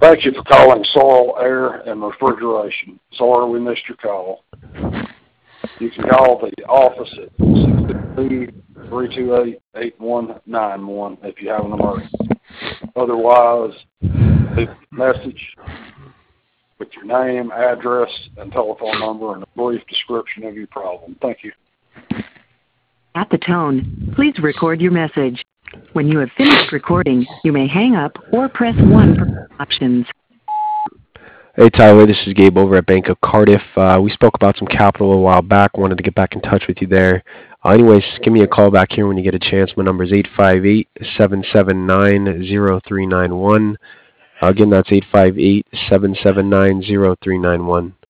Thank you for calling Soil, Air, and Refrigeration. Sorry we missed your call. You can call the office at 662-328-8191 if you have an emergency. Otherwise, leave a message with your name, address, and telephone number and a brief description of your problem. Thank you. At the tone, please record your message. When you have finished recording, you may hang up or press 1 for options. Hey Tyler, this is Gabe over at Bank of Cardiff. We spoke about some capital a while back. Wanted to get back in touch with you there. Anyways, give me a call back here when you get a chance. My number is 858-779-0391. Again, that's 858-779-0391.